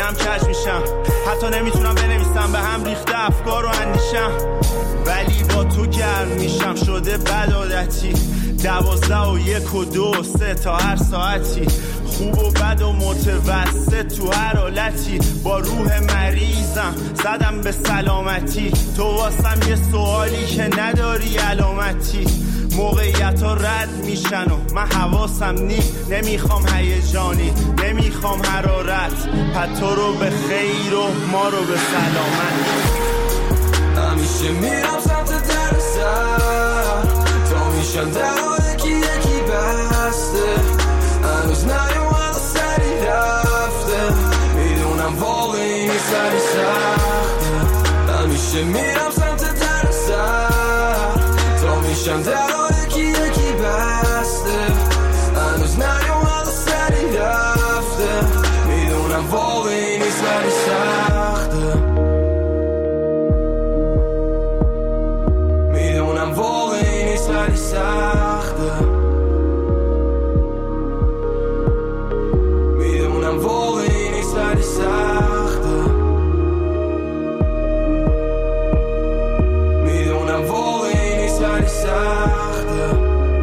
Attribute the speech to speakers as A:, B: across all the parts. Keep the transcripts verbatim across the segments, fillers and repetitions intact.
A: هم کج میشم، حتی نمیتونم بنویسم، به هم ریخته افکار و اندیشم، ولی با تو گرم میشم شده بد عادتی. دوازده و یک و دو و سه تا هر ساعتی، خوب و بد و متوسط تو هر حالتی، با روح مریضم زدم به سلامتی. تو واسم یه سوالی که نداری علامتی، موقعیت ها رد میشن و من حواسم نی، نمیخوام هیجانی نمیخوام حرارت، پس تو رو به خیر و ما رو به سلامت.
B: همیشه میرم سمت در سر، تا میشن در یکی یکی بسته، هنوز نیومد و سری رفته، میدونم واقعی سری سخته. همیشه میرم سمت در سر، تا میشن در یکی یکی بسته، هنوز نیومد و سری رفته، میدونم واقعی نیست ولی سخته، میدونم واقعی نیست ولی سخته، میدونم واقعی نیست ولی سخته، میدونم واقعی نیست ولی سخته.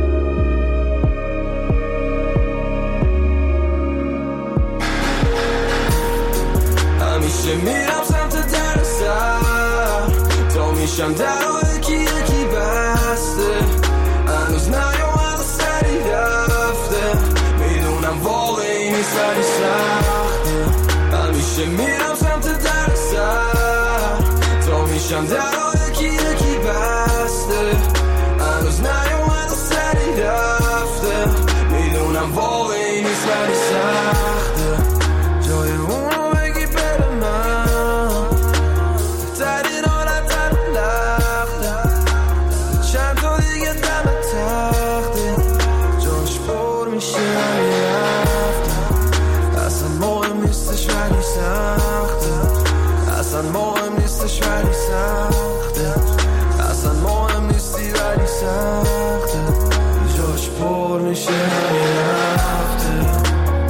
B: همیشه میرم سمت در سر، تا میشم در یکی یکی بسته، هنوز نیومد و سری رفته، میدونم واقعی نیست ولی سخته. همیشه میرم سمت در سر، تا میشم در یکی یکی بسته، هنوز نیومد و سری رفته، میدونم واقعی نیست ولی سخته. جای اونو بگی بره من، ترین حالت رو لخته، چند تا دیگه دم تخته، جاش پر میشه ولی رفته، اصلا مهم نیستش ولی سخته، اصلا مهم نیستش ولی سخته، اصلا مهم نیستی ولی سخته، جاش پر میشه ولی رفته.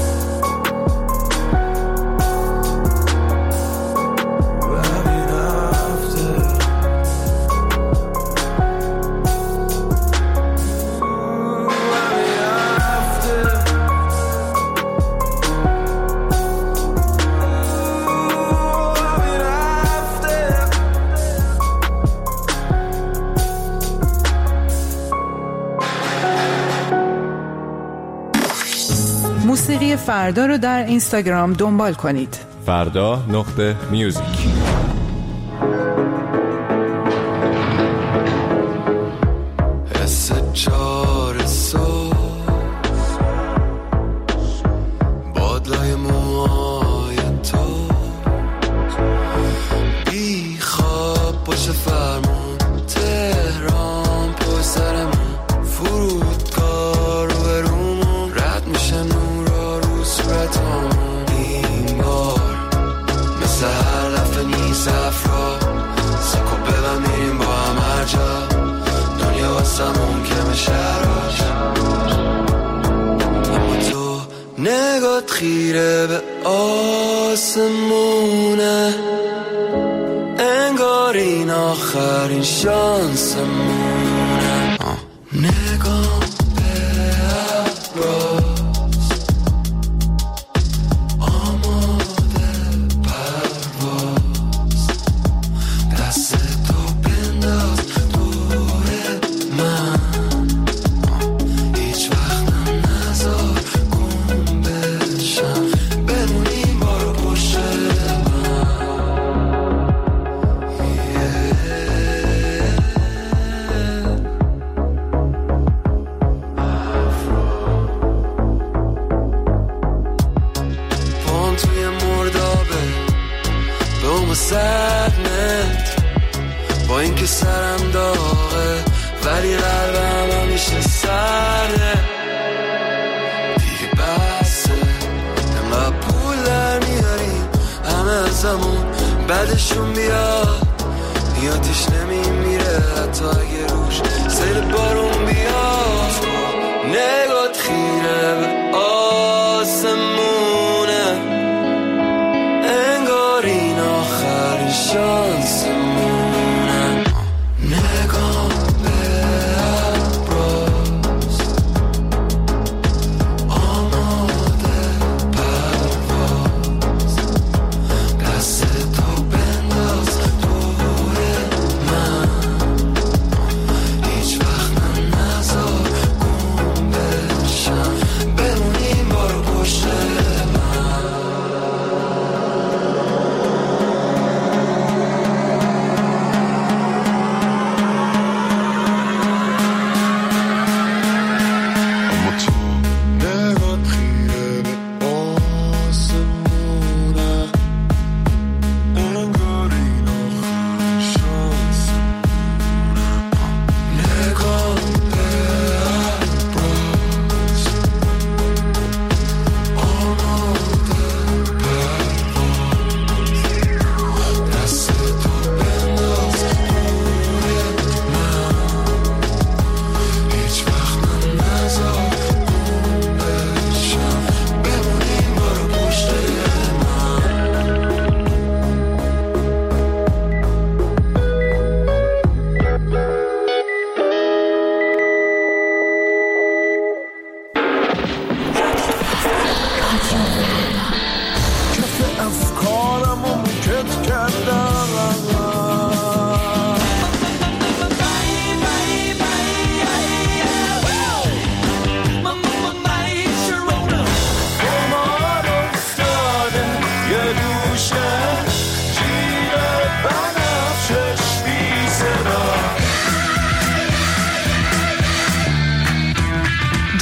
C: موسیقی فردا رو در اینستاگرام دنبال کنید.
D: فردا نقطه میوزیک.
B: حس چار سو بادلای موهای تو، بی خواب باشه فرمون، تهران پشت سرمون، فرودگاه رو برومون، رد میشه نورا رو صورتامون، این بار مثل هر دفعه نیست افرا، سکو ببن میریم با هم هر جا، دنیا واسمون کم شراش، اما تو نگات خیره به آسمونه، انگار این آخرین شانسمونه، نگاه به ابراز آماده پرواز، دست تو بنداز دور من، هیچ وقتم نذار گم بشم، بمونیم بارو پشت صدمت، با اینکه سرم داغه ولی قلبم همیشه سرده، دیگه بسه انقدر پول در میاریم همه ازمون، بعدشون بیاد نیاتش نمیمیره حتی اگه روش سیل بارون بیاد، نگات خیره به آسمونه،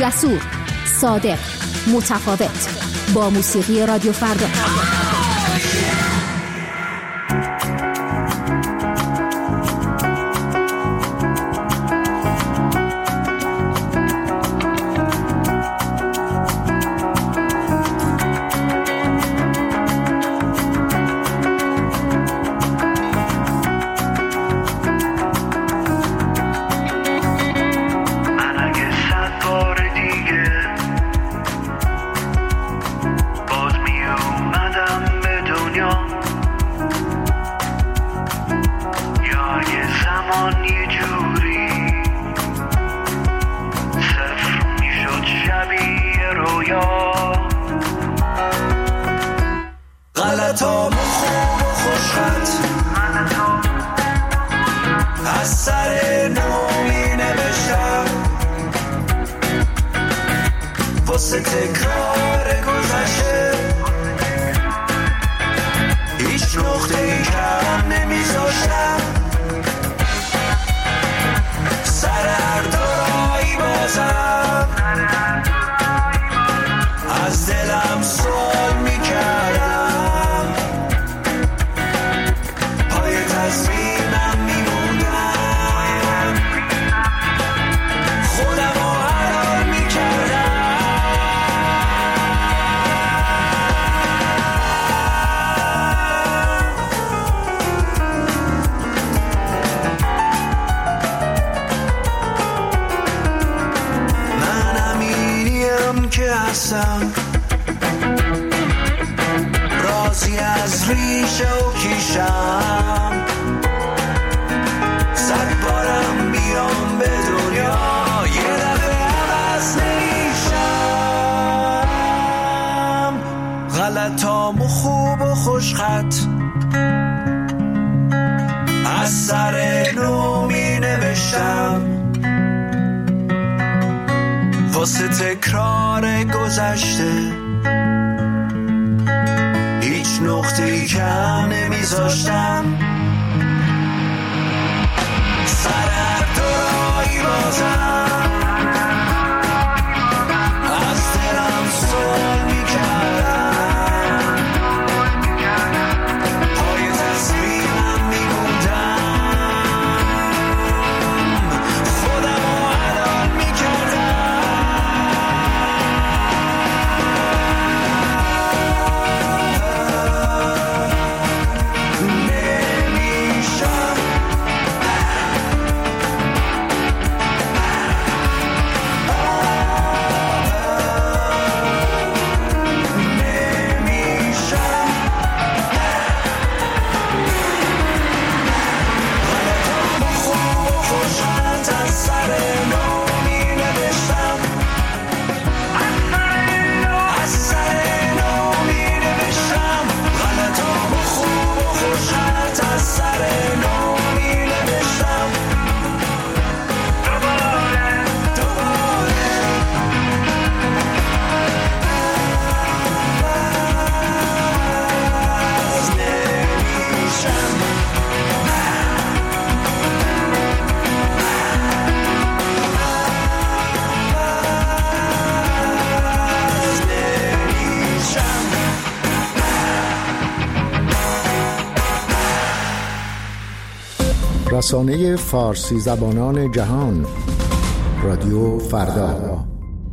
E: جسور، صادق، متفاوت، با موسیقی رادیو فردا.
F: رازی از ریشه و کیشم، صد بارم بیام به دنیا یه دفعه عوض نمیشم. غلطام و خوب و خوشخط از سر نو می نوشتم، واسه تکرار گذشته هیچ نقطه‌ای کم نمیذاشتم. سر هر دورایی بازم از دلم سوال میکردم، پای تصمیمم میموندم، خودم رو حلال میکردم.
G: رسانه فارسی زبانان جهان، رادیو فردا.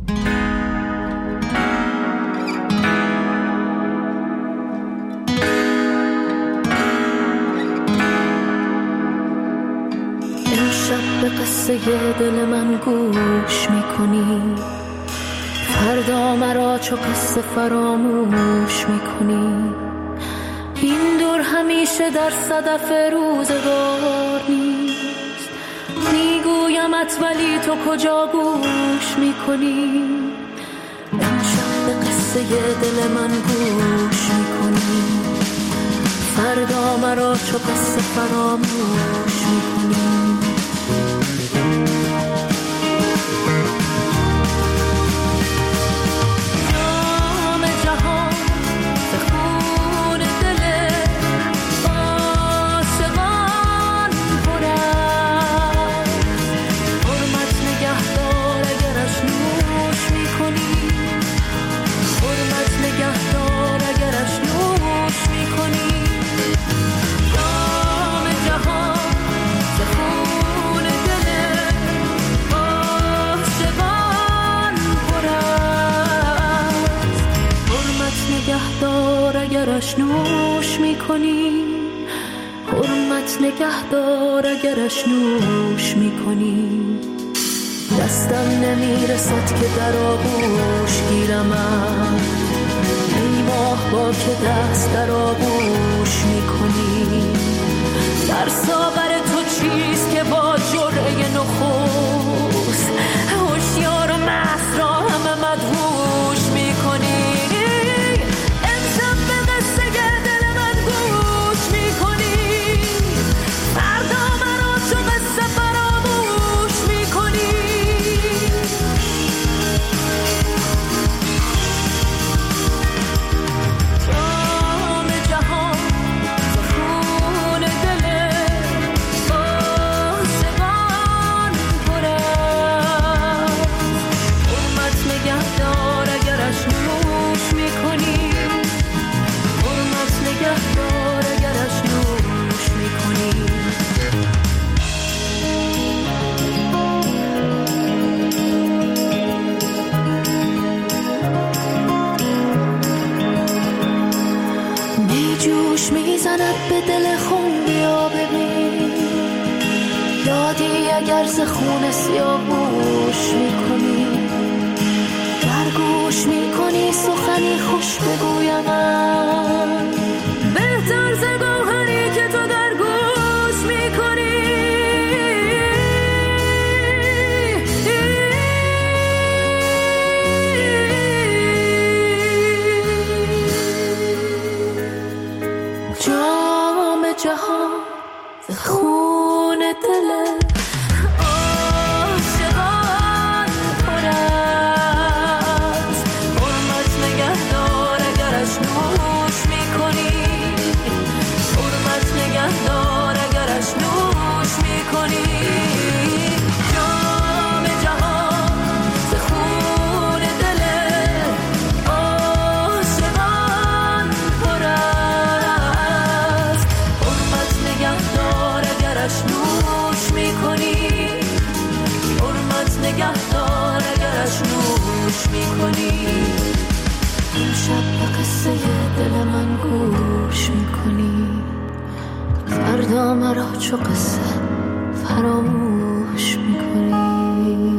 H: امشب به قصه دل من گوش میکنی، فردا مرا چو قصه فراموش میکنی. این دور همیشه در صدف روزگار نیست، میگویمت ولی تو کجا گوش میکنی. امشب به قصه دل من گوش میکنی، فردا مرا چو قصه فراموش میکنی. اگرش نوش میکنی، حرمت نگهدار اگرش نوش میکنی. دستم نمیرسد که در آغوش گیرمت، ای ماه با که دست در آغوش میکنی. در ساغر تو چیست که با جرعه نخست هوشیار و مست را همه مدهوش میکنی. امشب به قصه دل من گوش میکنی، فردا مرا چو قصه فراموش میکنی. جام جهان زخون دل عاشقان پر است، حرمت نگهدار اگرش نوش میکنی، حرمت نگهدار اگرش نوش میکنی. می جوش میزند به دل خون، بیا ببین دادی اگر ز خون سیاوش میکنی. در گوش میکنی سخنی خوش بگویم، بهتر ز گوهری که تو در گوش میکنی. جام جهان ز خون دل عاشقان پر است، حرمت نگهدار اگرش نوش میکنی، حرمت نگهدار اگرش نوش میکنی. جام جهان ز خون دل عاشقان پر است، حرمت نگهدار اگرش نوش میکنی، حرمت نگهدار اگرش نوش میکنی. این شب به قصه دل من گوش میکنی، فردا مرا چو قصه فراموش میکنی.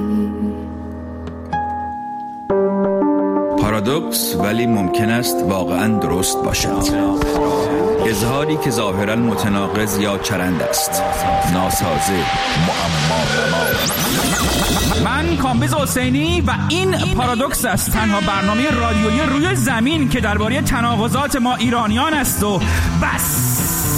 I: پارادوکس ولی ممکن است واقعا درست باشد. اظهاری که ظاهرا متناقض یا چرند است، ناسازه، معما.
J: من کامبیز حسینی و این پارادوکس است، تنها برنامه رادیویی روی زمین که درباره تناقضات ما ایرانیان است و بس.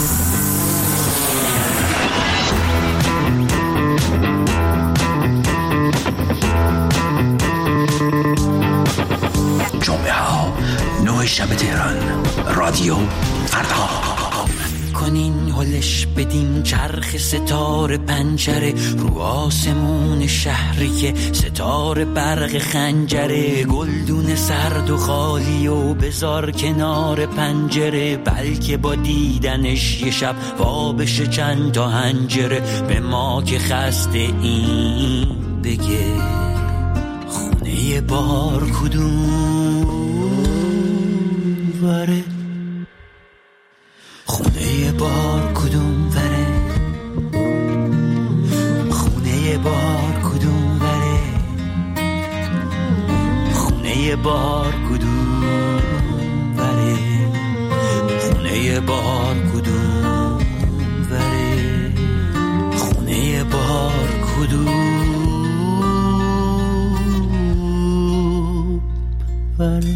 K: جمعه ها نه شب تهران، رادیو فردا.
L: کنین هلش بدین چرخ ستاره پنجره، رو آسمون شهری که ستاره برق خنجره. گلدون سرد و خالی و بزار کنار پنجره، بلکه با دیدنش یه شب وابشه چند تا هنجره. به ما که خسته این بگه خونه بار کدوم وره، خونه بار کدوم وره، خونه بار کدوم وره، خونه بار کدوم وره، خونه بار کدوم وره، خونه بار کدوم وره.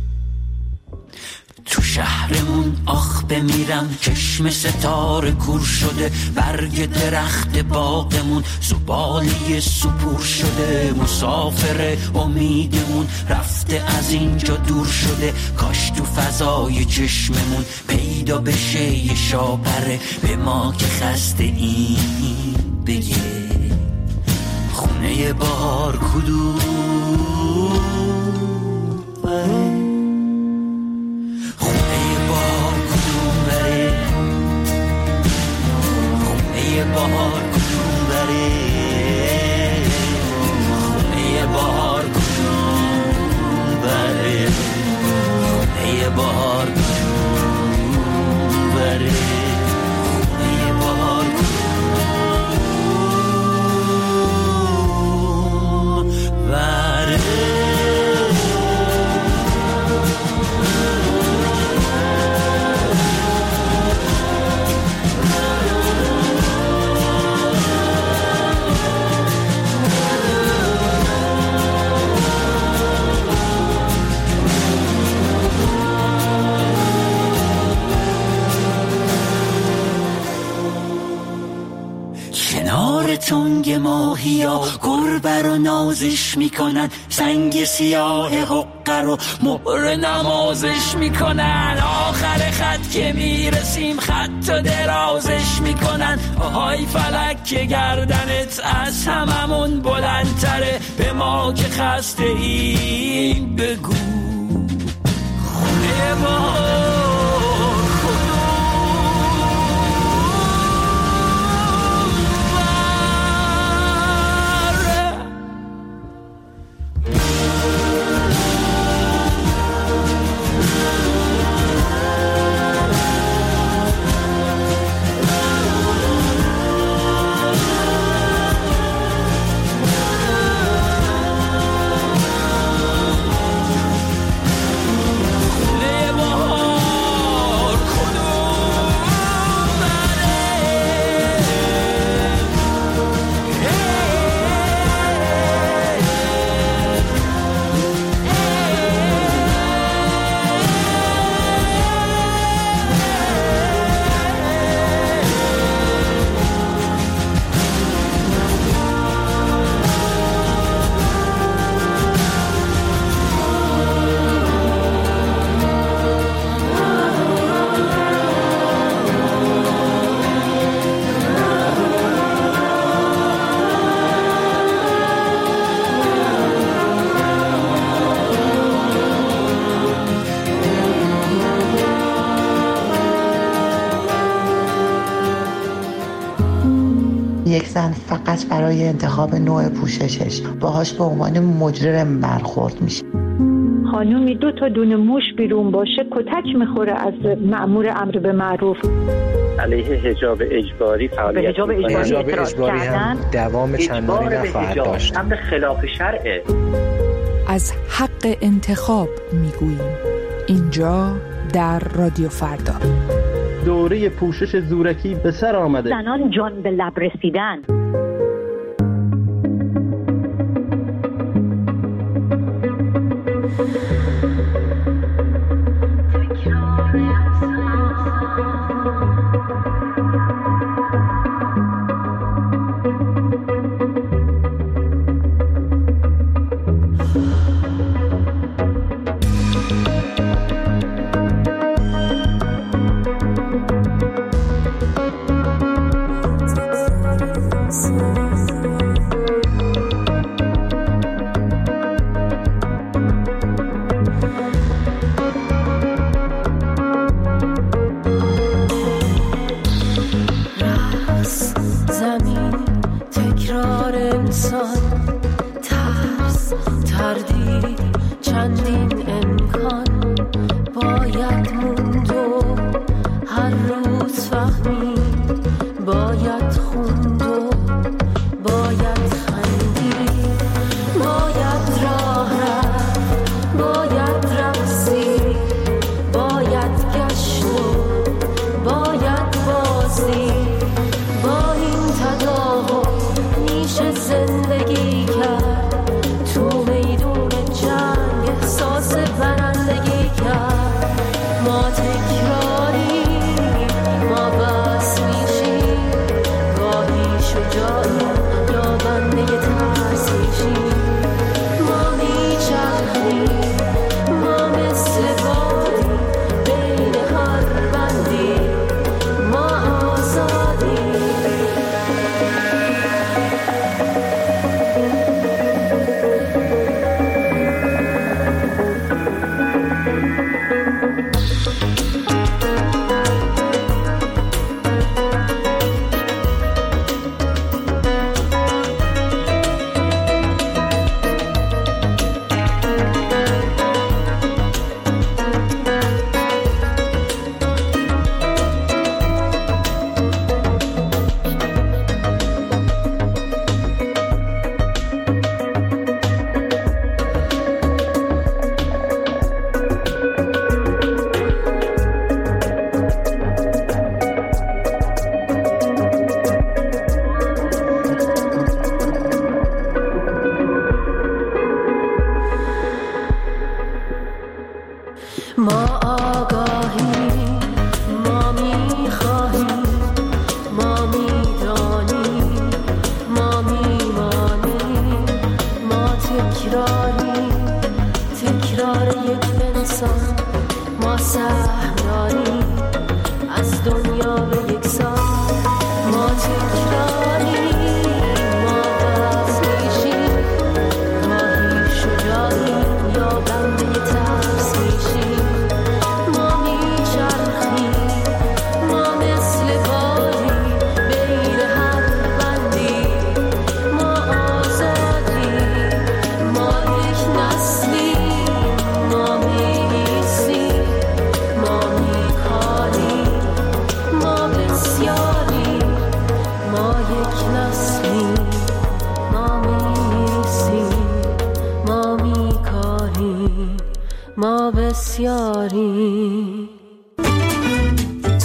L: تو شهرمون آخ بمیرم، چشم ستاره کور شده، برگ درخت باغمون زباله سپور شده. مسافر امیدمون رفته از اینجا دور شده، کاش تو فضای چشممون پیدا بشه یه شاپره. به ما که خسته این بگه خونه بار کدوم وره، بهار کدوم بره، خونه بهار کدوم بره، خونه بهار کدوم بره خونه بار کن بره. کنار تنگ ماهی ها گربه رو نازش میکنن، سنگ سیاه حقه رو مهر نمازش میکنن. آخر خط که میرسیم خط و درازش میکنن. آهای فلک که گردنت از هممون بلندتره، به ما که خسته ایم بگو خونه ما
M: یک زن فقط برای انتخاب نوع پوششش باهاش به عنوان مجرم برخورد میشه.
N: خانومی دو تا دونه موش بیرون باشه کتک میخوره از مأمور امر به معروف.
O: علیه حجاب اجباری فعالیت
N: حجاب اجباری,
O: حجاب
N: اجباری هم
P: دوام چندانی نخواهد داشت.
O: امر خلاف شرعه.
C: از حق انتخاب میگوییم اینجا در رادیو فردا.
Q: دوره پوشش زورکی به سر آمده.
N: زنان جان به لب رسیدن.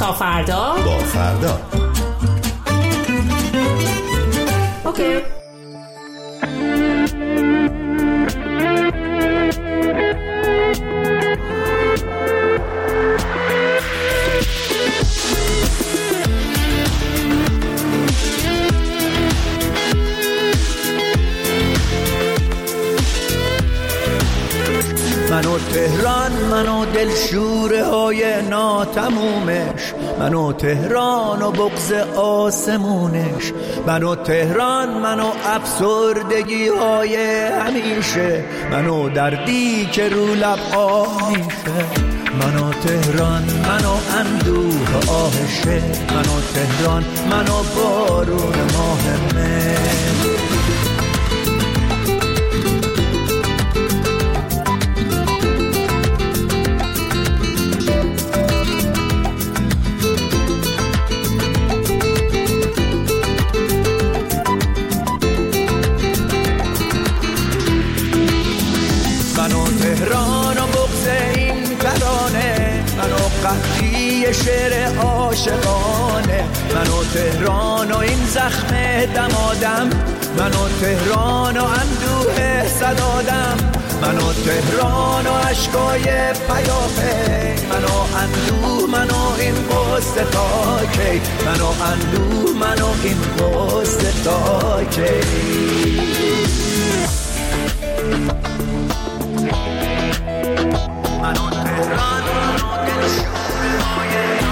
E: تا فردا
R: با فردا.
E: اوکی.
F: منو تهران، منو دلشوره های ناتمومش، منو تهران و بغض آسمونش، منو تهران، منو افسردگی های همیشه، منو دردی که رو لب آه میشه، منو تهران، منو اندوه آهشه، منو تهران، منو بارون ماه مهر. شعر عاشقانه، منو تهران و این زخم دمادم، منو تهران و اندوه صدادم، منو تهران و عشقای پیاپی، منو اندوه، منو این قصه تا کی، منو اندوه، منو این قصه تا کی. منو تهران، منو دلشوره های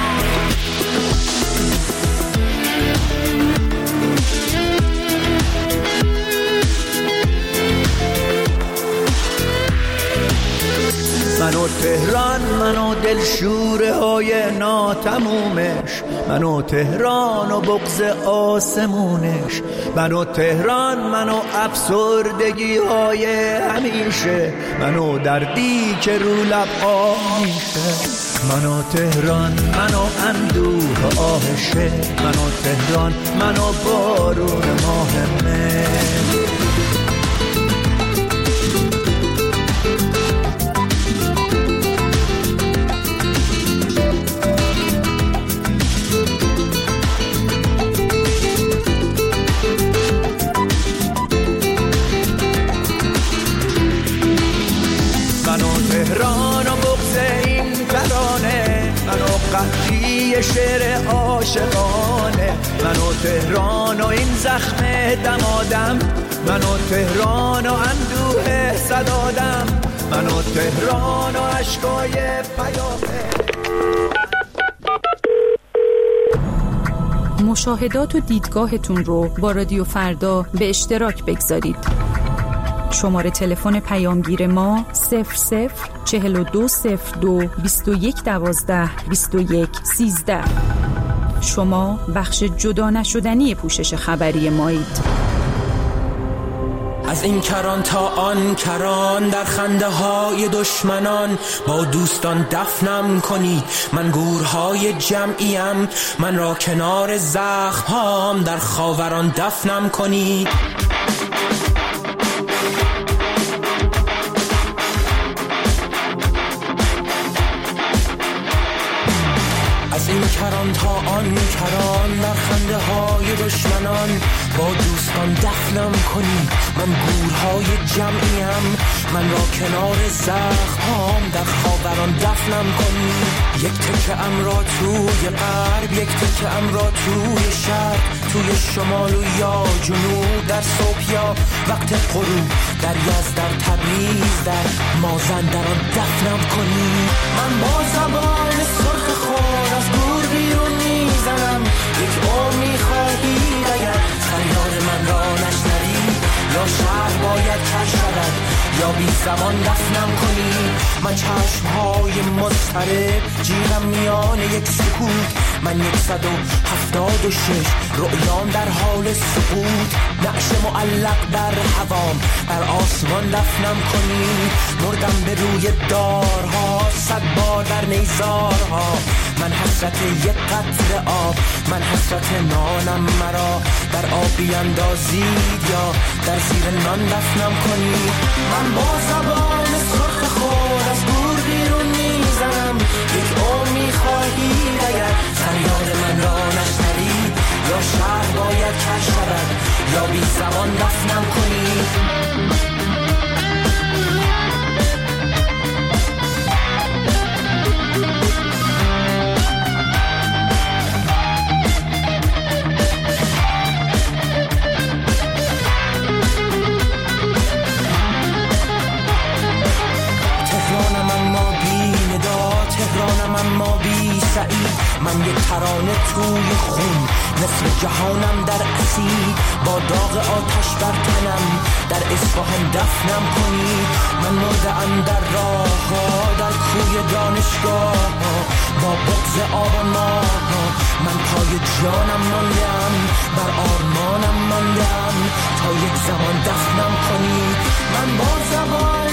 F: منو تهران، منو دلشوره های ناتمومش، منو تهران و بغض آسمونش، منو تهران، منو افسردگی های همیشه، منو دردی که رو لب آه میشه، منو تهران، منو اندوه آهشه، منو تهران، منو بارون ماه مهر. شعر عاشقانه، منو تهران و این زخم دمادم، منو تهران و اندوه صدادم، منو تهران و عشقای پیاپی.
C: مشاهدات و دیدگاهتون رو با رادیو فردا به اشتراک بگذارید. شماره تلفن پیامگیر ما صفر صفر چهل و دو صفر دو بیست و یک دوازده بیست و یک سیزده. شما بخش جدا نشدنی پوشش خبری مایید.
L: از این کران تا آن کران، در خنده های دشمنان با دوستان دفنم کنید. من گورهای جمعیم، من را کنار زخم هام در خاوران دفنم کنید. این کران تا آن کران، در خنده های دشمنان با دوستان دفنم کنید. من گورهای جمعیم، من را کنار زخم هام در خاوران دفنم کنید. یک تکه ام را توی غرب، یک تکه ام را توی شرق، توی شمال و یا جنوب، در صبح یا وقت غروب، در یزد، در تبریز، در مازندران دفنم کنید. من با زبان سرخ خور از گور بیرون میزنم. یک عمر میخواهید اگر فریاد من را نشنوی، یا شهر باید کش شود یا بی زمان دفنم کنی. من چشمهای مضطرب جیغم میان یک سکوت، من یکصد و هفتاد و شش رؤیام در حال سقوط. نعش معلق در هوام بر آسمان دفنم کنی. مردم به روی دارها صد بار در نیزارها. من حسرت یک قطره آب، من حسرت نانم مرا در آب بیندازید یا در زیر نان دفنم کنید. من با زبان سرخ خور از دور بیرون میزنم. یک عمر میخواهید اگر بی زبان دفنم کنی.
R: اما بی سعید من یک ترانه توی خون، نصف جهانم در اسید، با داغ آتش بر تنم در اصفهان دفنم کنی. من مرده‌ام در راه ها، در کوی دانشگاه ها، با بغض آب و ماه ها. من پای جانم ماندم، بر آرمانم ماندم، تا یک زمان دفنم کنی. من با زبان